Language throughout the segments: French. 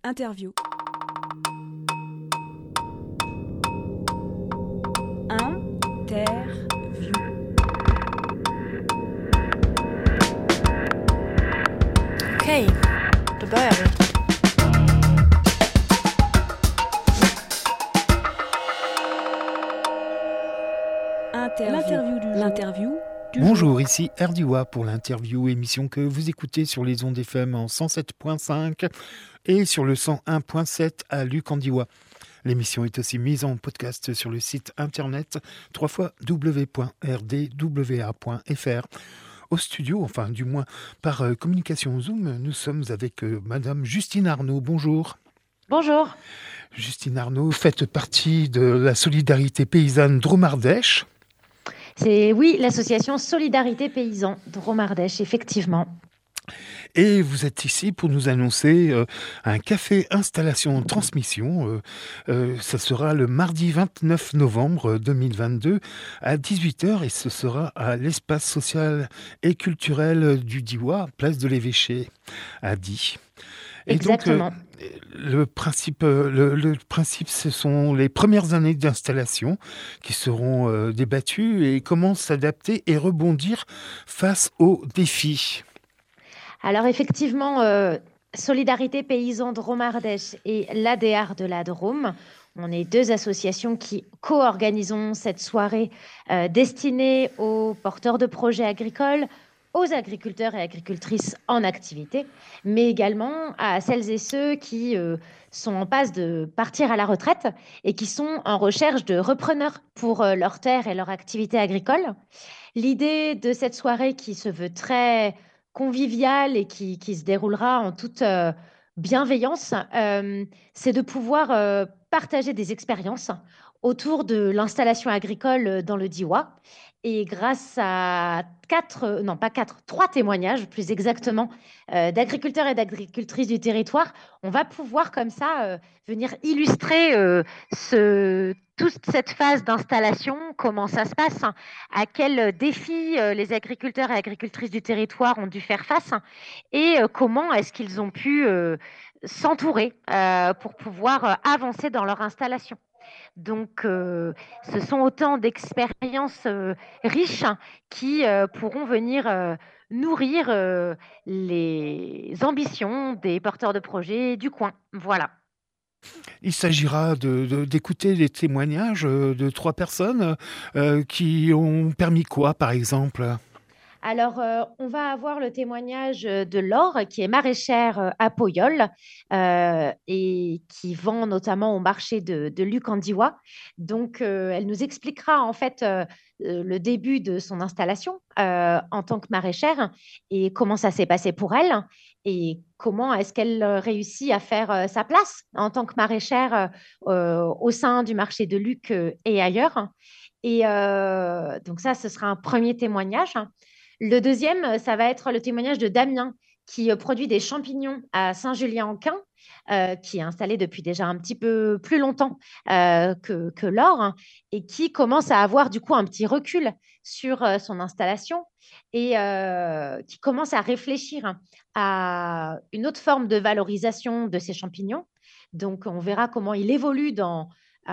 Interview. Interview. Okej, då börjar vi. L'interview du Bonjour, ici Erdiwa pour l'interview, émission que vous écoutez sur les ondes FM en 107.5 et sur le 101.7 à Lucandiwa. L'émission est aussi mise en podcast sur le site internet www.rdwa.fr. Au studio, enfin du moins par communication Zoom, nous sommes avec Madame Justine Arnaud. Bonjour. Bonjour. Justine Arnaud, faites partie de la solidarité paysanne Dromardèche. C'est l'association Solidarité Paysan Dromardèche, effectivement. Et vous êtes ici pour nous annoncer un café installation transmission. Ça sera le mardi 29 novembre 2022 à 18h et ce sera à l'espace social et culturel du Diwa, place de l'Évêché à Die. Exactement. Et donc, le principe, ce sont les premières années d'installation qui seront débattues et comment s'adapter et rebondir face aux défis. Alors effectivement, Solidarité Paysan Dromardèche et l'ADR de la Drôme, on est deux associations qui co-organisons cette soirée destinée aux porteurs de projets agricoles, aux agriculteurs et agricultrices en activité, mais également à celles et ceux qui sont en passe de partir à la retraite et qui sont en recherche de repreneurs pour leurs terres et leur activité agricole. L'idée de cette soirée qui se veut très conviviale et qui se déroulera en toute bienveillance, c'est de pouvoir partager des expériences autour de l'installation agricole dans le Diwa. Et grâce à trois témoignages, plus exactement, d'agriculteurs et d'agricultrices du territoire, on va pouvoir comme ça venir illustrer toute cette phase d'installation, comment ça se passe, à quels défis les agriculteurs et agricultrices du territoire ont dû faire face et comment est-ce qu'ils ont pu s'entourer pour pouvoir avancer dans leur installation. Donc, ce sont autant d'expériences riches qui pourront venir nourrir les ambitions des porteurs de projets du coin. Voilà. Il s'agira d'écouter les témoignages de 3 personnes qui ont permis quoi, par exemple ? Alors, on va avoir le témoignage de Laure, qui est maraîchère à Poyol et qui vend notamment au marché de Lucandiwa. Donc, elle nous expliquera en fait le début de son installation en tant que maraîchère et comment ça s'est passé pour elle et comment est-ce qu'elle réussit à faire sa place en tant que maraîchère au sein du marché de Luc et ailleurs. Et donc ça, ce sera un premier témoignage. Le deuxième, ça va être le témoignage de Damien, qui produit des champignons à Saint-Julien-en-Quin, qui est installé depuis déjà un petit peu plus longtemps que Laure, hein, et qui commence à avoir du coup un petit recul sur son installation et qui commence à réfléchir à une autre forme de valorisation de ces champignons. Donc, on verra comment il évolue dans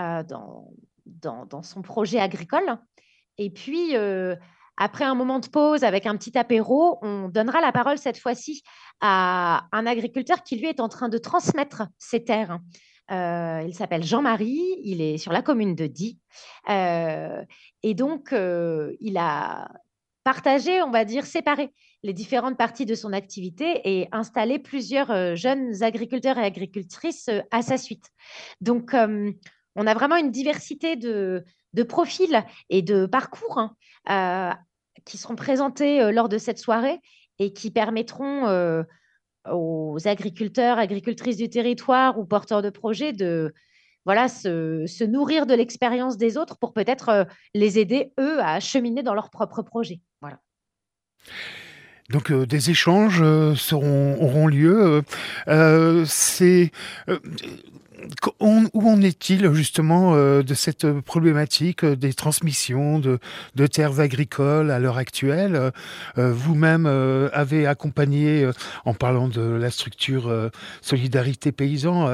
son projet agricole. Et puis, après un moment de pause avec un petit apéro, on donnera la parole cette fois-ci à un agriculteur qui, lui, est en train de transmettre ses terres. Il s'appelle Jean-Marie, il est sur la commune de Die. Et donc, il a partagé, on va dire, séparé les différentes parties de son activité et installé plusieurs jeunes agriculteurs et agricultrices à sa suite. Donc, on a vraiment une diversité de profils et de parcours qui seront présentés lors de cette soirée et qui permettront aux agriculteurs, agricultrices du territoire ou porteurs de projets de se nourrir de l'expérience des autres pour peut-être les aider, eux, à cheminer dans leurs propres projets. Voilà. Donc des échanges auront lieu. Où en est-il justement de cette problématique des transmissions de terres agricoles à l'heure actuelle? Vous-même avez accompagné, en parlant de la structure Solidarité Paysan,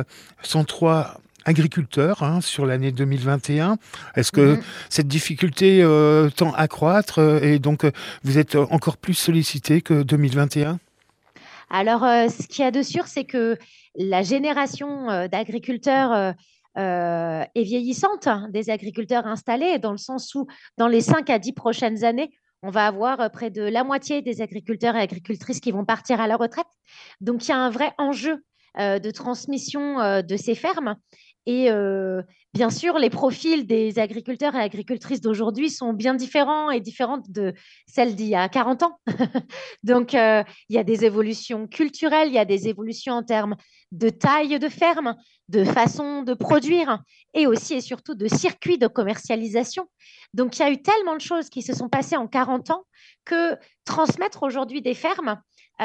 103 agriculteurs sur l'année 2021. Est-ce que Mhm. cette difficulté tend à croître et donc vous êtes encore plus sollicité que 2021? Alors, ce qu'il y a de sûr, c'est que la génération d'agriculteurs est vieillissante, hein, des agriculteurs installés, dans le sens où, dans les 5 à 10 prochaines années, on va avoir près de la moitié des agriculteurs et agricultrices qui vont partir à la retraite. Donc, il y a un vrai enjeu de transmission de ces fermes. Et bien sûr, les profils des agriculteurs et agricultrices d'aujourd'hui sont bien différents et différentes de celles d'il y a 40 ans. Donc, il y a des évolutions culturelles, il y a des évolutions en termes de taille de ferme, de façon de produire et aussi et surtout de circuits de commercialisation. Donc, il y a eu tellement de choses qui se sont passées en 40 ans que transmettre aujourd'hui des fermes,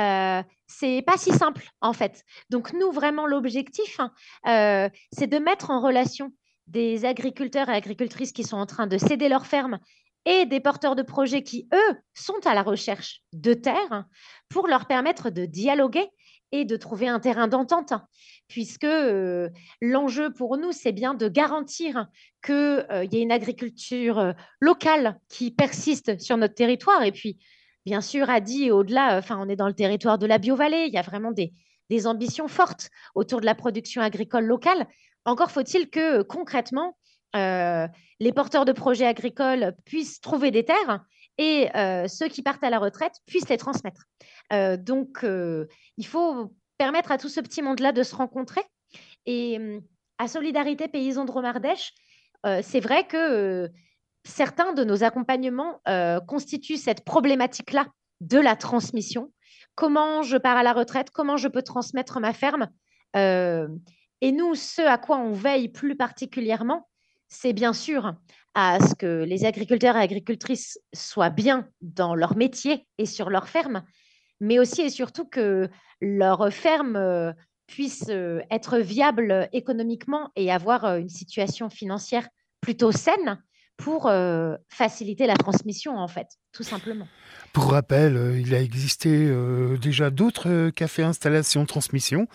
c'est pas si simple en fait. Donc, nous, vraiment, l'objectif, c'est de mettre en relation des agriculteurs et agricultrices qui sont en train de céder leurs fermes et des porteurs de projets qui, eux, sont à la recherche de terres pour leur permettre de dialoguer et de trouver un terrain d'entente, puisque l'enjeu pour nous, c'est bien de garantir qu'il y ait une agriculture locale qui persiste sur notre territoire. Et puis, bien sûr, Adi, au-delà, enfin, on est dans le territoire de la Biovallée, il y a vraiment des ambitions fortes autour de la production agricole locale. Encore faut-il que concrètement, les porteurs de projets agricoles puissent trouver des terres et ceux qui partent à la retraite puissent les transmettre. Donc, il faut permettre à tout ce petit monde-là de se rencontrer. Et à Solidarité Paysans de Romardèche, c'est vrai que certains de nos accompagnements constituent cette problématique-là de la transmission. Comment je pars à la retraite? Comment je peux transmettre ma ferme? Euh, et nous, ce à quoi on veille plus particulièrement, c'est bien sûr à ce que les agriculteurs et agricultrices soient bien dans leur métier et sur leur ferme, mais aussi et surtout que leur ferme puisse être viable économiquement et avoir une situation financière plutôt saine pour faciliter la transmission, en fait, tout simplement. Pour rappel, il a existé déjà d'autres cafés installations transmission.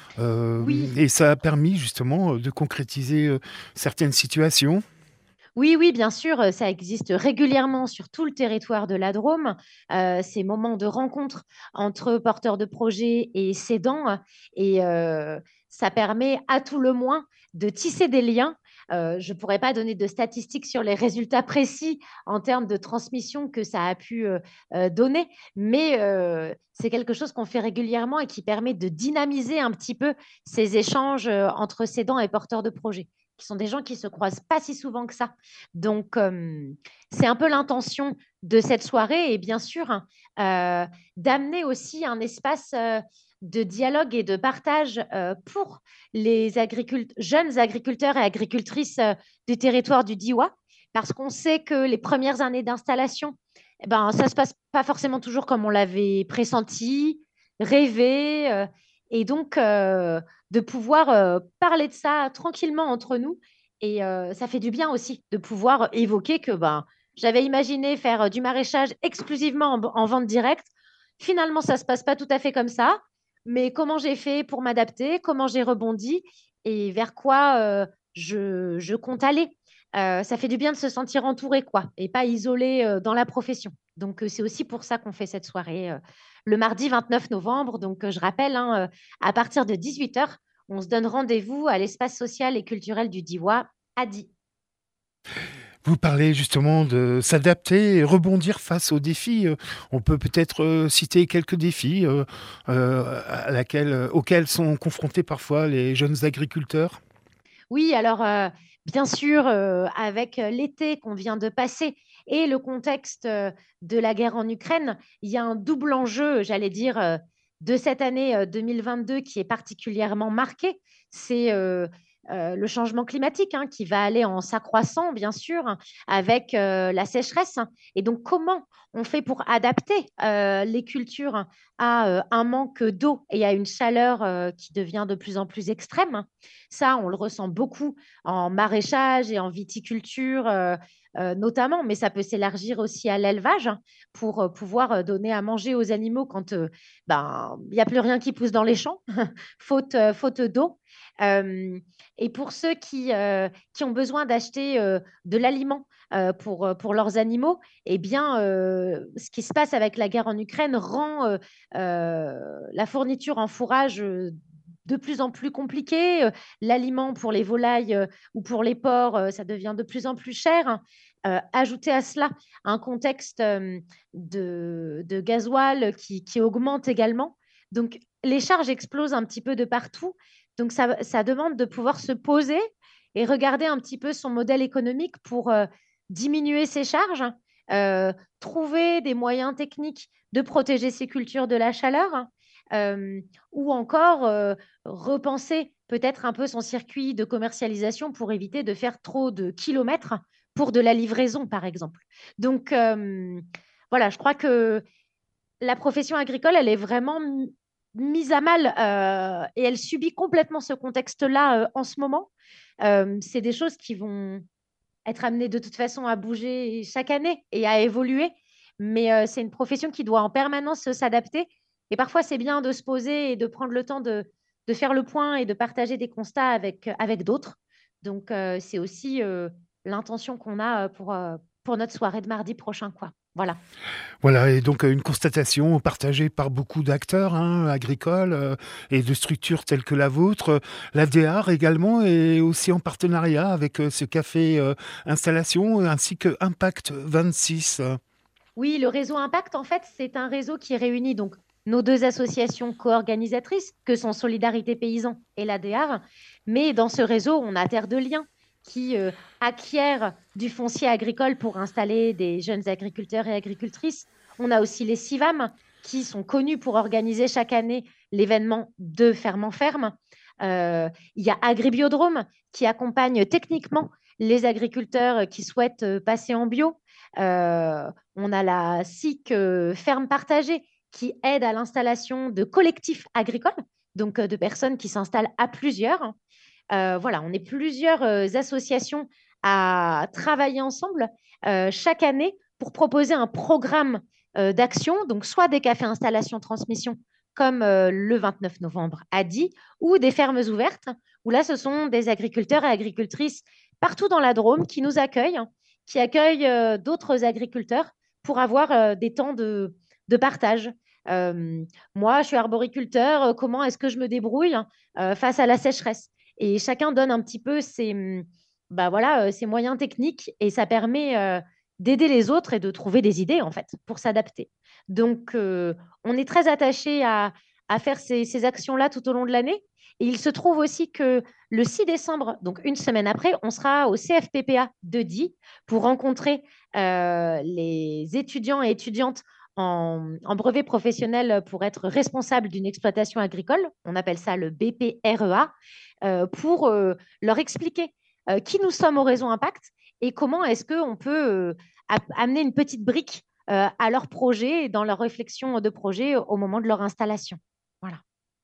Oui, Et ça a permis justement de concrétiser certaines situations. oui, oui, bien sûr, ça existe régulièrement sur tout le territoire de la Drôme, ces moments de rencontre entre porteurs de projets et cédants, et ça permet à tout le moins de tisser des liens. Je ne pourrais pas donner de statistiques sur les résultats précis en termes de transmission que ça a pu donner, mais c'est quelque chose qu'on fait régulièrement et qui permet de dynamiser un petit peu ces échanges entre cédants et porteurs de projets, qui sont des gens qui se croisent pas si souvent que ça. Donc, c'est un peu l'intention de cette soirée et bien sûr, d'amener aussi un espace de dialogue et de partage pour les jeunes agriculteurs et agricultrices du territoire du Diois, parce qu'on sait que les premières années d'installation, eh ben, ça ne se passe pas forcément toujours comme on l'avait pressenti, rêvé, et donc de pouvoir parler de ça tranquillement entre nous et ça fait du bien aussi de pouvoir évoquer que ben, j'avais imaginé faire du maraîchage exclusivement en vente directe. Finalement, ça ne se passe pas tout à fait comme ça. Mais comment j'ai fait pour m'adapter, comment j'ai rebondi et vers quoi je compte aller. Ça fait du bien de se sentir entouré, quoi, et pas isolé dans la profession. Donc, c'est aussi pour ça qu'on fait cette soirée le mardi 29 novembre. Donc, je rappelle, hein, à partir de 18 h, on se donne rendez-vous à l'espace social et culturel du Diwa à Die. Vous parlez justement de s'adapter et rebondir face aux défis. On peut peut-être citer quelques défis auxquels sont confrontés parfois les jeunes agriculteurs. Oui, alors bien sûr, avec l'été qu'on vient de passer et le contexte de la guerre en Ukraine, il y a un double enjeu, j'allais dire, de cette année 2022 qui est particulièrement marqué. C'est le changement climatique qui va aller en s'accroissant, bien sûr, avec la sécheresse. Et donc, comment on fait pour adapter les cultures à un manque d'eau et à une chaleur qui devient de plus en plus extrême? Ça, on le ressent beaucoup en maraîchage et en viticulture. Notamment, mais ça peut s'élargir aussi à l'élevage pour pouvoir donner à manger aux animaux quand il n'y a plus rien qui pousse dans les champs, faute d'eau. Euh, et pour ceux qui ont besoin d'acheter de l'aliment pour leurs animaux, eh bien, ce qui se passe avec la guerre en Ukraine rend la fourniture en fourrage de plus en plus compliquée. L'aliment pour les volailles ou pour les porcs, ça devient de plus en plus cher. Ajouter à cela un contexte de gasoil qui augmente également. Donc, les charges explosent un petit peu de partout. Donc, ça demande de pouvoir se poser et regarder un petit peu son modèle économique pour diminuer ses charges, trouver des moyens techniques de protéger ses cultures de la chaleur, ou encore repenser peut-être un peu son circuit de commercialisation pour éviter de faire trop de kilomètres pour de la livraison, par exemple. Donc, voilà, je crois que la profession agricole, elle est vraiment mise à mal et elle subit complètement ce contexte-là en ce moment. C'est des choses qui vont être amenées de toute façon à bouger chaque année et à évoluer, mais c'est une profession qui doit en permanence s'adapter. Et parfois, c'est bien de se poser et de prendre le temps de faire le point et de partager des constats avec d'autres. Donc, c'est aussi l'intention qu'on a pour notre soirée de mardi prochain, quoi. Voilà. Voilà, et donc une constatation partagée par beaucoup d'acteurs agricoles et de structures telles que la vôtre. La DEAR également est aussi en partenariat avec ce café installation ainsi que Impact 26. Oui, le réseau Impact, en fait, c'est un réseau qui réunit donc nos deux associations co-organisatrices, que sont Solidarité Paysans et l'ADR. Mais dans ce réseau, on a Terre de Liens qui acquiert du foncier agricole pour installer des jeunes agriculteurs et agricultrices. On a aussi les CIVAM qui sont connus pour organiser chaque année l'événement de ferme en ferme. Il y a Agribiodrome qui accompagne techniquement les agriculteurs qui souhaitent passer en bio. On a la SIC Ferme Partagée qui aide à l'installation de collectifs agricoles, donc de personnes qui s'installent à plusieurs. Voilà, on est plusieurs associations à travailler ensemble chaque année pour proposer un programme d'action, donc soit des cafés installation transmission comme le 29 novembre a dit, ou des fermes ouvertes, où là, ce sont des agriculteurs et agricultrices partout dans la Drôme qui accueillent d'autres agriculteurs pour avoir des temps de partage. Moi, je suis arboriculteur, comment est-ce que je me débrouille face à la sécheresse? Et chacun donne un petit peu ses moyens techniques et ça permet d'aider les autres et de trouver des idées, en fait, pour s'adapter. Donc, on est très attaché à faire ces actions-là tout au long de l'année. Et il se trouve aussi que le 6 décembre, donc une semaine après, on sera au CFPPA de Die pour rencontrer les étudiants et étudiantes en brevet professionnel pour être responsable d'une exploitation agricole. On appelle ça le BPREA, pour leur expliquer qui nous sommes au Réseau Impact et comment est-ce qu'on peut amener une petite brique à leur projet et dans leur réflexion de projet au moment de leur installation. Voilà.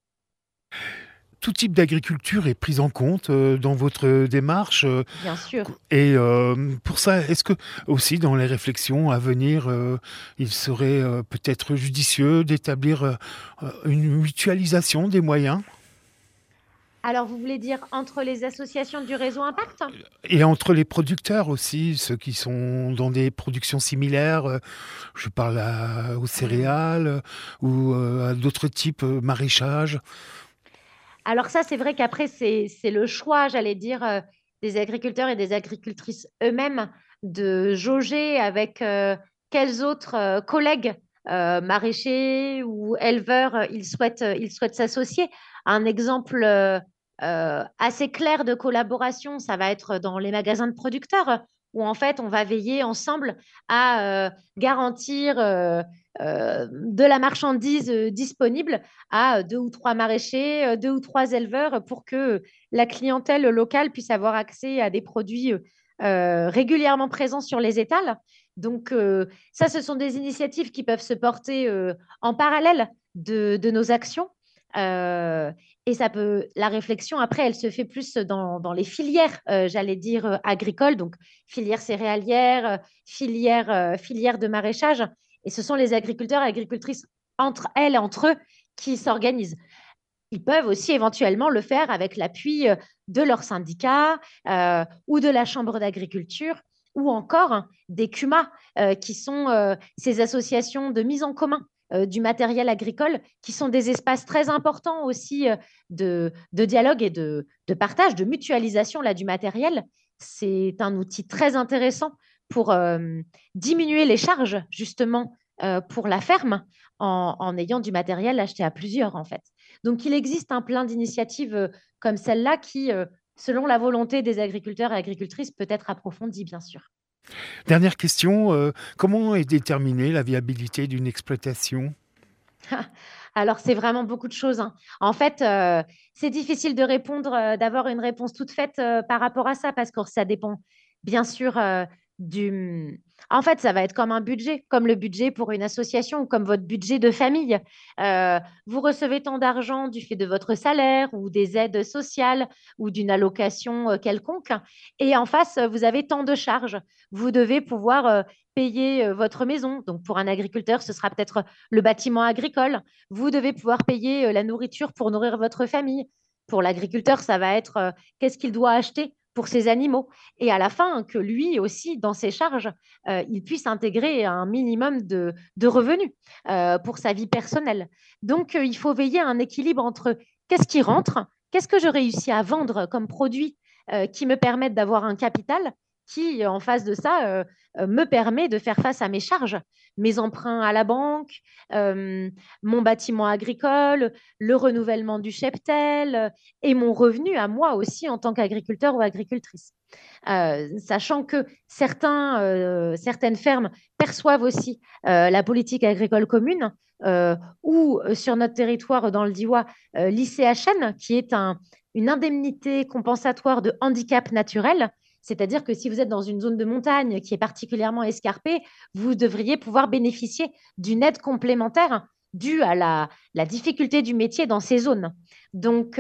Tout type d'agriculture est pris en compte dans votre démarche. Bien sûr. Et pour ça, est-ce que aussi dans les réflexions à venir, il serait peut-être judicieux d'établir une mutualisation des moyens? Alors, vous voulez dire entre les associations du Réseau Impact? Et entre les producteurs aussi, ceux qui sont dans des productions similaires, je parle aux céréales ou à d'autres types maraîchage. Alors ça, c'est vrai qu'après, c'est le choix, j'allais dire, des agriculteurs et des agricultrices eux-mêmes de jauger avec quels autres collègues maraîchers ou éleveurs ils souhaitent s'associer. Un exemple assez clair de collaboration, ça va être dans les magasins de producteurs. où en fait, on va veiller ensemble à garantir de la marchandise disponible à 2 ou 3 maraîchers, 2 ou 3 éleveurs pour que la clientèle locale puisse avoir accès à des produits régulièrement présents sur les étals. Donc, ça, ce sont des initiatives qui peuvent se porter en parallèle de nos actions. Euh, et la réflexion, après, elle se fait plus dans les filières, j'allais dire, agricoles, donc filière céréalière, filière de maraîchage. Et ce sont les agriculteurs et agricultrices entre eux, qui s'organisent. Ils peuvent aussi éventuellement le faire avec l'appui de leur syndicat ou de la chambre d'agriculture ou encore des CUMA, qui sont ces associations de mise en commun du matériel agricole, qui sont des espaces très importants aussi de dialogue et de partage, de mutualisation là, du matériel. C'est un outil très intéressant pour diminuer les charges, justement, pour la ferme en ayant du matériel acheté à plusieurs, en fait. Donc, il existe un plein d'initiatives comme celle-là qui, selon la volonté des agriculteurs et agricultrices, peut être approfondie, bien sûr. Dernière question, comment est déterminée la viabilité d'une exploitation? Alors, c'est vraiment beaucoup de choses, hein. En fait, c'est difficile de répondre, d'avoir une réponse toute faite par rapport à ça, parce que ça dépend, bien sûr, du... En fait, ça va être comme un budget, comme le budget pour une association ou comme votre budget de famille. Vous recevez tant d'argent du fait de votre salaire ou des aides sociales ou d'une allocation quelconque. Et en face, vous avez tant de charges. Vous devez pouvoir payer votre maison. Donc, pour un agriculteur, ce sera peut-être le bâtiment agricole. Vous devez pouvoir payer la nourriture pour nourrir votre famille. Pour l'agriculteur, ça va être qu'est-ce qu'il doit acheter pour ses animaux. Et à la fin, que lui aussi, dans ses charges, il puisse intégrer un minimum de revenus pour sa vie personnelle. Donc, il faut veiller à un équilibre entre qu'est-ce qui rentre, qu'est-ce que je réussis à vendre comme produit qui me permettent d'avoir un capital qui, en face de ça, me permet de faire face à mes charges, mes emprunts à la banque, euh, mon bâtiment agricole, le renouvellement du cheptel et mon revenu à moi aussi en tant qu'agriculteur ou agricultrice. Sachant que certaines fermes perçoivent aussi la politique agricole commune ou sur notre territoire dans le Diois, l'ICHN, qui est une indemnité compensatoire de handicap naturel. C'est-à-dire que si vous êtes dans une zone de montagne qui est particulièrement escarpée, vous devriez pouvoir bénéficier d'une aide complémentaire due à la difficulté du métier dans ces zones. Donc,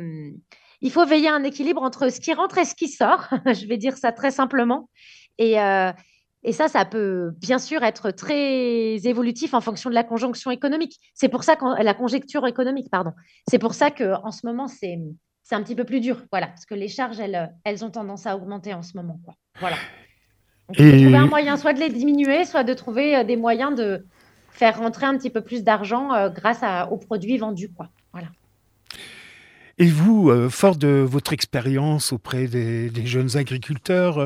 il faut veiller à un équilibre entre ce qui rentre et ce qui sort. Je vais dire ça très simplement. Et, euh, et ça peut bien sûr être très évolutif en fonction de la conjonction économique. C'est pour ça que la conjecture économique, pardon. C'est pour ça qu'en ce moment, c'est un petit peu plus dur. Voilà, parce que les charges, elles ont tendance à augmenter en ce moment, quoi. Voilà. Donc, il faut trouver un Et, moyen soit de les diminuer, soit de trouver des moyens de faire rentrer un petit peu plus d'argent grâce aux produits vendus, quoi. Voilà. et vous, fort de votre expérience auprès des jeunes agriculteurs,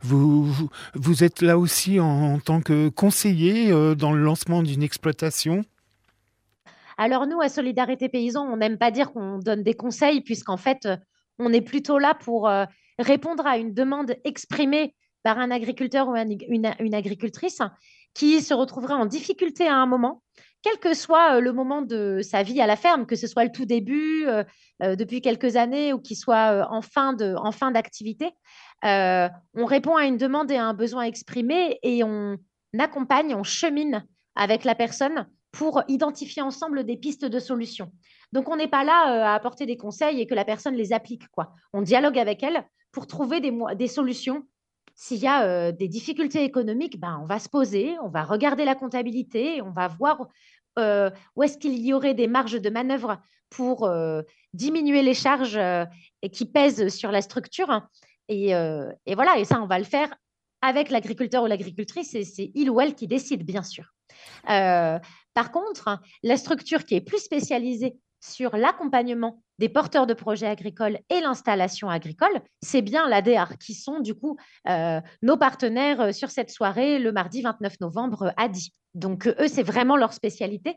vous êtes là aussi en tant que conseiller dans le lancement d'une exploitation? Alors nous, à Solidarité Paysan, on n'aime pas dire qu'on donne des conseils, puisqu'en fait, on est plutôt là pour répondre à une demande exprimée par un agriculteur ou une agricultrice qui se retrouverait en difficulté à un moment, quel que soit le moment de sa vie à la ferme, que ce soit le tout début, depuis quelques années, ou qu'il soit en fin d'activité. On répond à une demande et à un besoin exprimé et on accompagne, on chemine avec la personne pour identifier ensemble des pistes de solutions. Donc, on n'est pas là à apporter des conseils et que la personne les applique, quoi. On dialogue avec elle pour trouver des solutions. S'il y a des difficultés économiques, ben, on va se poser, on va regarder la comptabilité, on va voir où est-ce qu'il y aurait des marges de manœuvre pour diminuer les charges et qui pèsent sur la structure. Et voilà, et ça, on va le faire avec l'agriculteur ou l'agricultrice, et c'est il ou elle qui décide, bien sûr. Euh, Par contre, la structure qui est plus spécialisée sur l'accompagnement des porteurs de projets agricoles et l'installation agricole, c'est bien l'ADR, qui sont du coup nos partenaires sur cette soirée le mardi 29 novembre à Die. Donc, eux, c'est vraiment leur spécialité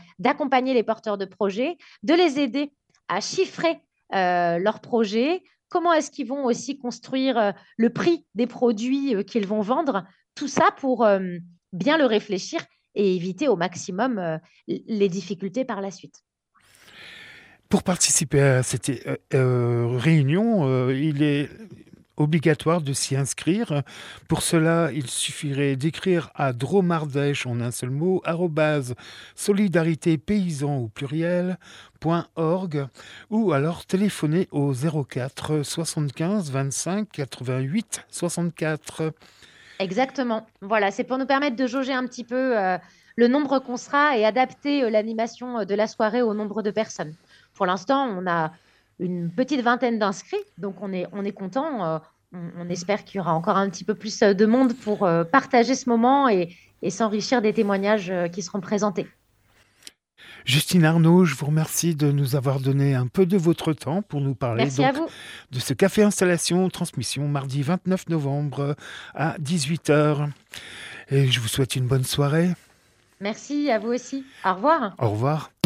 d'accompagner les porteurs de projets, de les aider à chiffrer leurs projets comment est-ce qu'ils vont aussi construire le prix des produits qu'ils vont vendre. Tout ça pour bien le réfléchir et éviter au maximum les difficultés par la suite. Pour participer à cette réunion, il est obligatoire de s'y inscrire. Pour cela, il suffirait d'écrire à Dromardèche en un seul mot, @solidaritépaysans au pluriel.org ou alors téléphoner au 04 75 25 88 64. Exactement. Voilà, c'est pour nous permettre de jauger un petit peu le nombre qu'on sera et adapter l'animation de la soirée au nombre de personnes. Pour l'instant, on a une petite vingtaine d'inscrits, donc on est content. On espère qu'il y aura encore un petit peu plus de monde pour partager ce moment et s'enrichir des témoignages qui seront présentés. Justine Arnaud, je vous remercie de nous avoir donné un peu de votre temps pour nous parler Merci à vous. de ce café installation transmission mardi 29 novembre à 18h. Et je vous souhaite une bonne soirée. Merci à vous aussi. Au revoir. Au revoir.